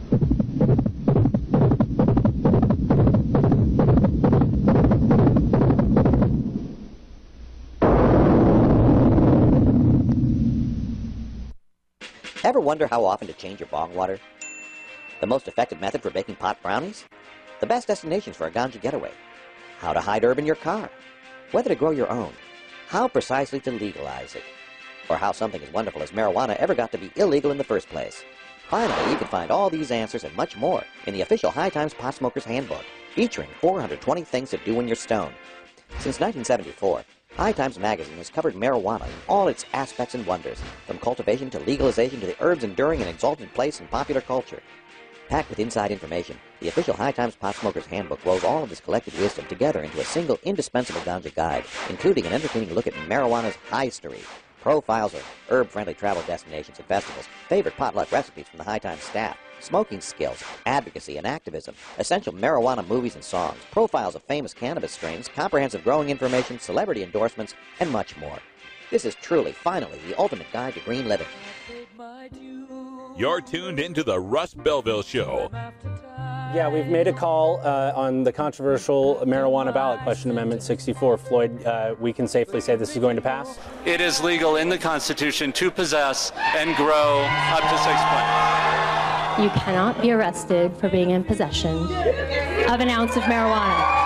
Speaker 12: Ever wonder how often to change your bong water? The most effective method for baking pot brownies? The best destinations for a ganja getaway? How to hide herb in your car? Whether to grow your own? How precisely to legalize it? Or how something as wonderful as marijuana ever got to be illegal in the first place? Finally, you can find all these answers and much more in the official High Times Pot Smoker's Handbook, featuring four hundred twenty things to do when you're stoned. Since nineteen seventy-four, High Times Magazine has covered marijuana in all its aspects and wonders, from cultivation to legalization to the herb's enduring and exalted place in popular culture. Packed with inside information, the official High Times Pot Smoker's Handbook rolls all of this collected wisdom together into a single indispensable ganja guide, including an entertaining look at marijuana's history, profiles of herb-friendly travel destinations and festivals, favorite potluck recipes from the High Times staff, smoking skills, advocacy and activism, essential marijuana movies and songs, profiles of famous cannabis strains, comprehensive growing information, celebrity endorsements, and much more. This is truly, finally, the ultimate guide to green living.
Speaker 1: You're tuned into the Russ Belville Show.
Speaker 3: Yeah, we've made a call uh, on the controversial marijuana ballot question, Amendment sixty-four. Floyd, uh, we can safely say this is going to pass?
Speaker 23: It is legal in the Constitution to possess and grow up to six plants.
Speaker 24: You cannot be arrested for being in possession of an ounce of marijuana.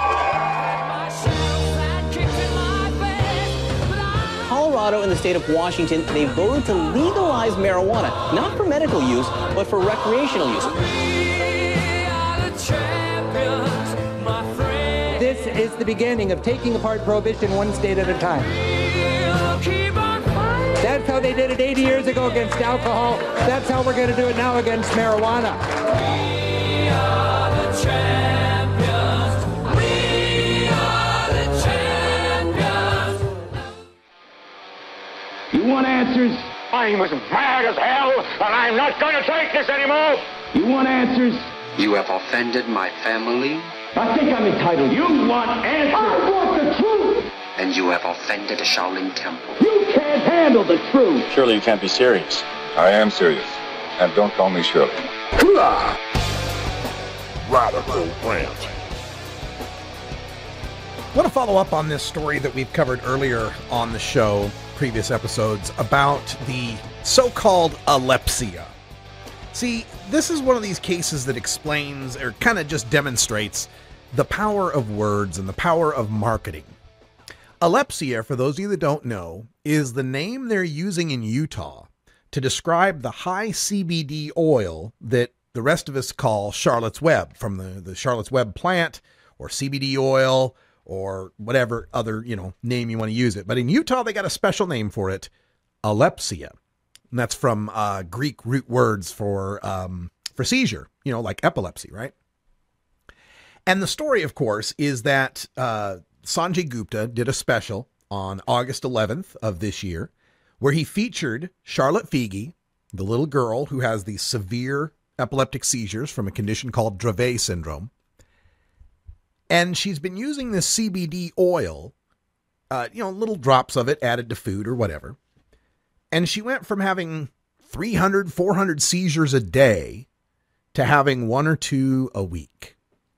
Speaker 25: Colorado and the state of Washington, they voted to legalize marijuana, not for medical use, but for recreational use.
Speaker 26: This is the beginning of taking apart prohibition one state at a time. That's how they did it eighty years ago against alcohol. That's how we're going to do it now against marijuana.
Speaker 19: We are the champions. We are the champions.
Speaker 27: You want answers? I'm as mad as hell, and I'm not going to take this anymore. You want answers?
Speaker 28: You have offended my family.
Speaker 27: I think I'm entitled. You want answers? I want the truth.
Speaker 28: And you have offended the Shaolin Temple.
Speaker 27: You can't handle the truth.
Speaker 29: Surely you can't be serious.
Speaker 30: I am serious. And don't call me Shirley. Radical Rant.
Speaker 7: I want to follow up on this story that we've covered earlier on the show, previous episodes, about the so-called alepsia. See, this is one of these cases that explains, or kind of just demonstrates, the power of words and the power of marketing. Alepsia, for those of you that don't know, is the name they're using in Utah to describe the high C B D oil that the rest of us call Charlotte's Web, from the, the Charlotte's Web plant, or C B D oil, or whatever other, you know, name you want to use it. But in Utah, they got a special name for it, alepsia. And that's from uh, Greek root words for um, for seizure, you know, like epilepsy, right? And the story, of course, is that uh, Sanjay Gupta did a special on August eleventh of this year, where he featured Charlotte Figi, the little girl who has these severe epileptic seizures from a condition called Dravet syndrome. And she's been using this C B D oil, uh, you know, little drops of it added to food or whatever. And she went from having three hundred, four hundred seizures a day to having one or two a week.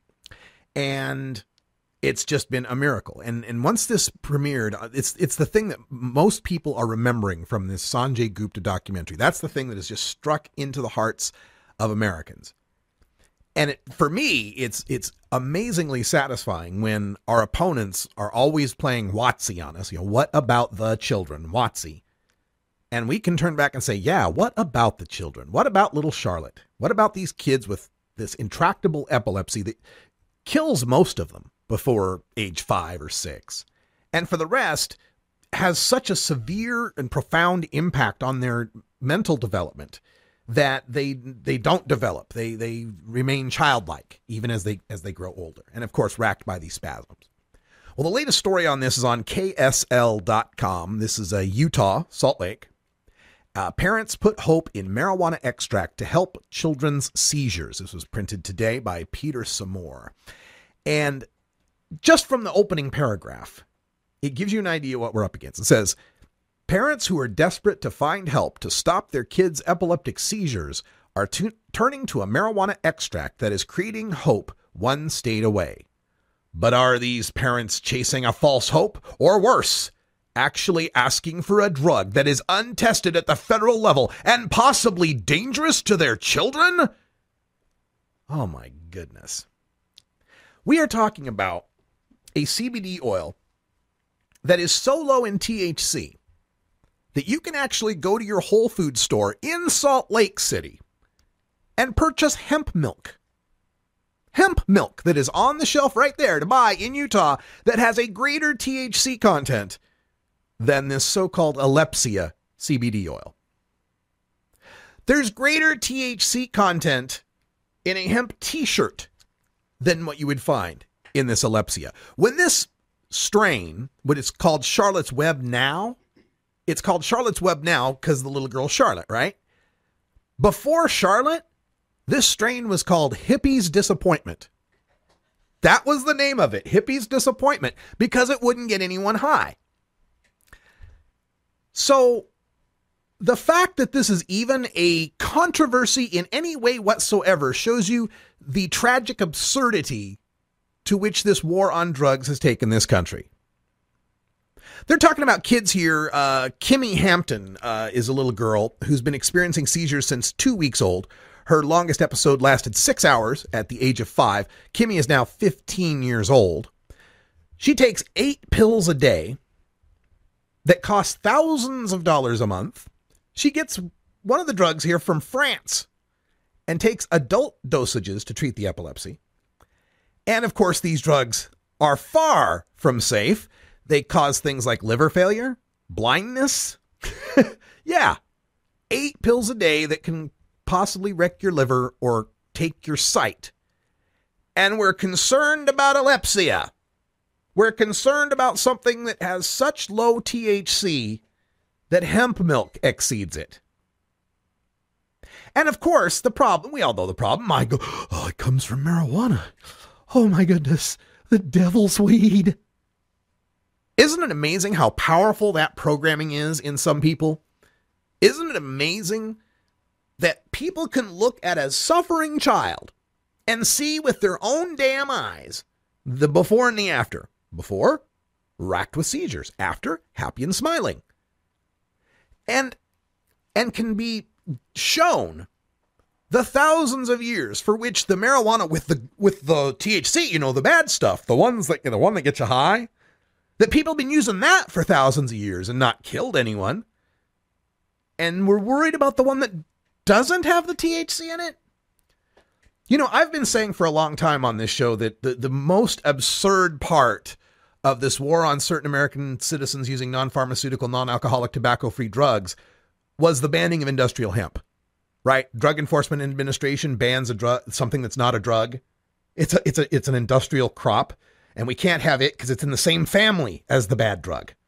Speaker 7: And it's just been a miracle. And and once this premiered, it's it's the thing that most people are remembering from this Sanjay Gupta documentary. That's the thing that has just struck into the hearts of Americans. And it, for me, it's it's amazingly satisfying when our opponents are always playing WotC on us. You know, what about the children? WotC. And we can turn back and say, yeah, what about the children? What about little Charlotte? What about these kids with this intractable epilepsy that kills most of them before age five or six? And for the rest, has such a severe and profound impact on their mental development that they they don't develop. They they remain childlike even as they as they grow older. And of course, racked by these spasms. Well, the latest story on this is on K S L dot com. This is a Utah, Salt Lake. Uh, parents put hope in marijuana extract to help children's seizures. This was printed today by Peter Samore. And just from the opening paragraph, it gives you an idea what we're up against. It says, parents who are desperate to find help to stop their kids' epileptic seizures are t- turning to a marijuana extract that is creating hope one state away. But are these parents chasing a false hope, or worse, actually asking for a drug that is untested at the federal level and possibly dangerous to their children? Oh my goodness. We are talking about a C B D oil that is so low in T H C that you can actually go to your Whole Foods store in Salt Lake City and purchase hemp milk. Hemp milk that is on the shelf right there to buy in Utah that has a greater T H C content than this so-called Alephsia C B D oil. There's greater T H C content in a hemp t-shirt than what you would find in this Alephsia. When this strain, what is called Charlotte's Web now, it's called Charlotte's Web now because the little girl Charlotte, right? Before Charlotte, this strain was called Hippie's Disappointment. That was the name of it, Hippie's Disappointment, because it wouldn't get anyone high. So the fact that this is even a controversy in any way whatsoever shows you the tragic absurdity to which this war on drugs has taken this country. They're talking about kids here. Uh, Kimmy Hampton uh, is a little girl who's been experiencing seizures since two weeks old. Her longest episode lasted six hours at the age of five. Kimmy is now fifteen years old. She takes eight pills a day that cost thousands of dollars a month. She gets one of the drugs here from France and takes adult dosages to treat the epilepsy. And of course, these drugs are far from safe. They cause things like liver failure, blindness. Yeah, eight pills a day that can possibly wreck your liver or take your sight. And we're concerned about Alephsia. We're concerned about something that has such low T H C that hemp milk exceeds it. And of course, the problem, we all know the problem. I go, oh, it comes from marijuana. Oh my goodness, the devil's weed. Isn't it amazing how powerful that programming is in some people? Isn't it amazing that people can look at a suffering child and see with their own damn eyes the before and the after? Before, racked with seizures. After, happy and smiling. And, and can be shown the thousands of years for which the marijuana with the with the T H C, you know, the bad stuff, the ones that the one that gets you high, that people have been using that for thousands of years and not killed anyone. And we're worried about the one that doesn't have the T H C in it. You know, I've been saying for a long time on this show that the, the most absurd part of this war on certain American citizens using non-pharmaceutical, non-alcoholic, tobacco-free drugs was the banning of industrial hemp, right? Drug Enforcement Administration bans a drug, something that's not a drug. It's a, it's a, it's an industrial crop, and we can't have it because it's in the same family as the bad drug.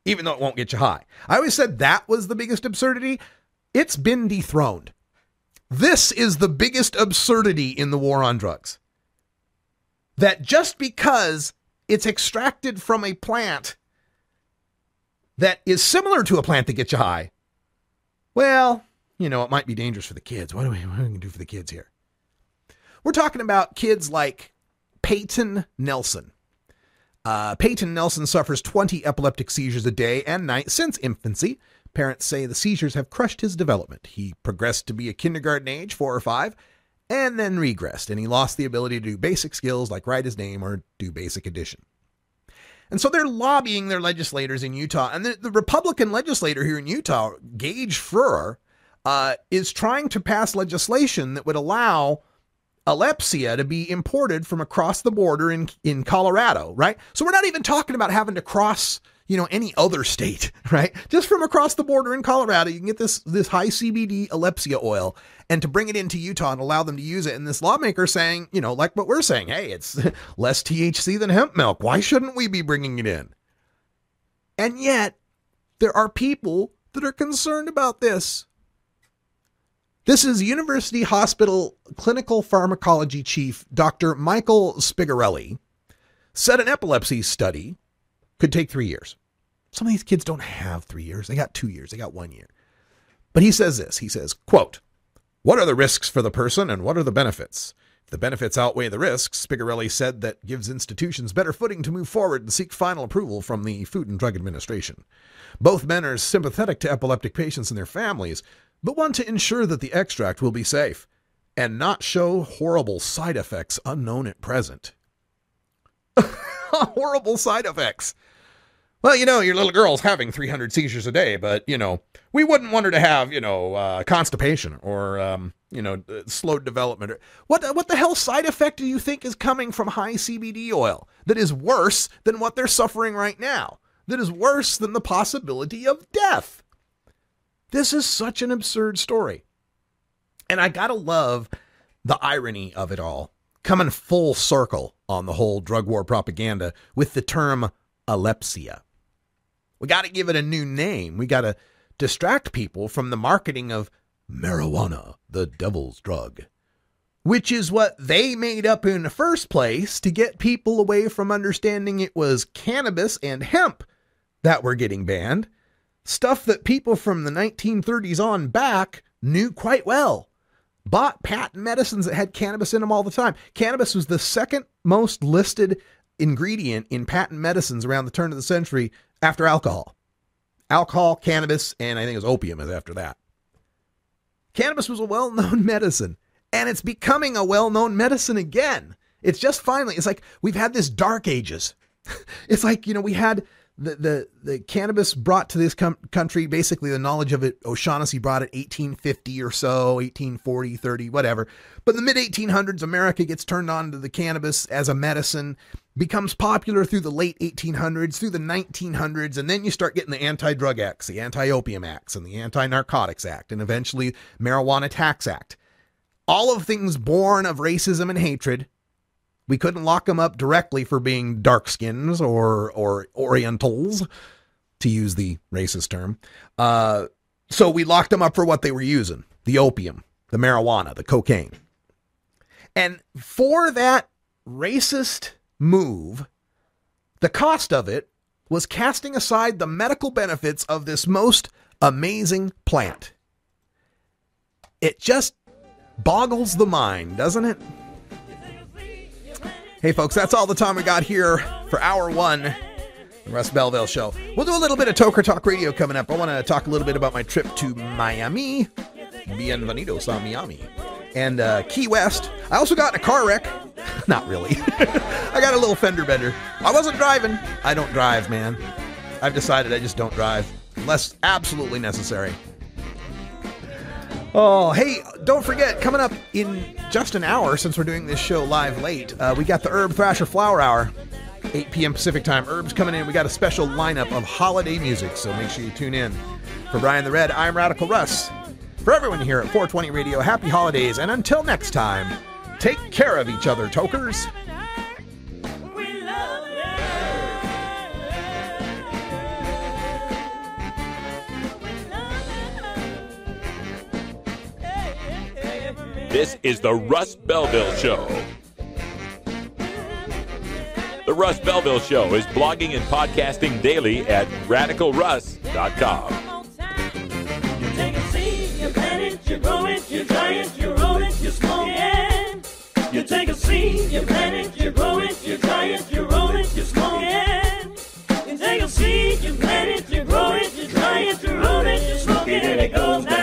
Speaker 7: even though it won't get you high. I always said that was the biggest absurdity. It's been dethroned. This is the biggest absurdity in the war on drugs. That just because it's extracted from a plant that is similar to a plant that gets you high, well, you know, it might be dangerous for the kids. What are we, what are we going to do for the kids here? We're talking about kids like Peyton Nelson. Uh, Peyton Nelson suffers twenty epileptic seizures a day and night since infancy. Parents say the seizures have crushed his development. He progressed to be a kindergarten age, four or five, and then regressed, and he lost the ability to do basic skills like write his name or do basic addition. And so they're lobbying their legislators in Utah, and the, the Republican legislator here in Utah, Gage Fuhrer, uh, is trying to pass legislation that would allow Alephsia to be imported from across the border in, in Colorado, right? So we're not even talking about having to cross, you know, any other state, right? Just from across the border in Colorado, you can get this, this high C B D Alephsia oil and to bring it into Utah and allow them to use it. And this lawmaker saying, you know, like what we're saying, hey, it's less T H C than hemp milk. Why shouldn't we be bringing it in? And yet there are people that are concerned about this. This is University Hospital clinical pharmacology chief, Doctor Michael Spigarelli, said an epilepsy study could take three years. Some of these kids don't have three years. They got two years. They got one year. But he says this. He says, quote, "What are the risks for the person and what are the benefits? If the benefits outweigh the risks, Spigarelli said that gives institutions better footing to move forward and seek final approval from the Food and Drug Administration. Both men are sympathetic to epileptic patients and their families, but want to ensure that the extract will be safe and not show horrible side effects unknown at present." Horrible side effects. Well, you know, your little girl's having three hundred seizures a day, but, you know, we wouldn't want her to have, you know, uh, constipation or, um, you know, slowed development. What, what the hell side effect do you think is coming from high C B D oil that is worse than what they're suffering right now? That is worse than the possibility of death? This is such an absurd story. And I gotta love the irony of it all, coming full circle on the whole drug war propaganda with the term Alephsia. We got to give it a new name. We got to distract people from the marketing of marijuana, the devil's drug, which is what they made up in the first place to get people away from understanding it was cannabis and hemp that were getting banned. Stuff that people from the nineteen thirties on back knew quite well. Bought patent medicines that had cannabis in them all the time. Cannabis was the second most listed ingredient in patent medicines around the turn of the century after alcohol. Alcohol, cannabis, and I think it was opium is after that. Cannabis was a well-known medicine, and it's becoming a well-known medicine again. It's just finally, it's like we've had this dark ages. It's like, you know, we had the the, the cannabis brought to this com- country, basically the knowledge of it, O'Shaughnessy brought it eighteen fifty or so, eighteen forty, thirty, whatever. But in the mid eighteen hundreds, America gets turned on to the cannabis as a medicine, becomes popular through the late eighteen hundreds, through the nineteen hundreds, and then you start getting the anti-drug acts, the anti-opium acts, and the anti-narcotics act, and eventually marijuana tax act. All of things born of racism and hatred. We couldn't lock them up directly for being dark skins or or Orientals, to use the racist term. Uh, so we locked them up for what they were using, the opium, the marijuana, the cocaine. And for that racist move, the cost of it was casting aside the medical benefits of this most amazing plant. It just boggles the mind, doesn't it? Hey, folks, that's all the time we got here for hour one, the Russ Belville Show. We'll do a little bit of Toker Talk Radio coming up. I want to talk a little bit about my trip to Miami. Bienvenidos a Miami. And uh, Key West. I also got in a car wreck. Not really. I got a little fender bender. I wasn't driving. I don't drive, man. I've decided I just don't drive unless absolutely necessary. Oh, hey, don't forget, coming up in just an hour, since we're doing this show live late, uh, we got the Herb Thrasher Flower Hour, eight p.m. Pacific time. Herb's coming in. We got a special lineup of holiday music, so make sure you tune in. For Brian the Red, I'm Radical Russ. For everyone here at four twenty Radio, happy holidays, and until next time, take care of each other, tokers.
Speaker 1: This is the Russ Belville Show. The Russ Belville Show is blogging and podcasting daily at radical russ dot com.
Speaker 19: You take a seed, you plant it, you grow it, you dry it, you roll it, you smoke it. You take a seed, you plant it, you grow it, you dry it, you roll it, you smoke it. You take a seed, you plant it, you grow it, you dry it, you roll it, you smoke it, and it goes down.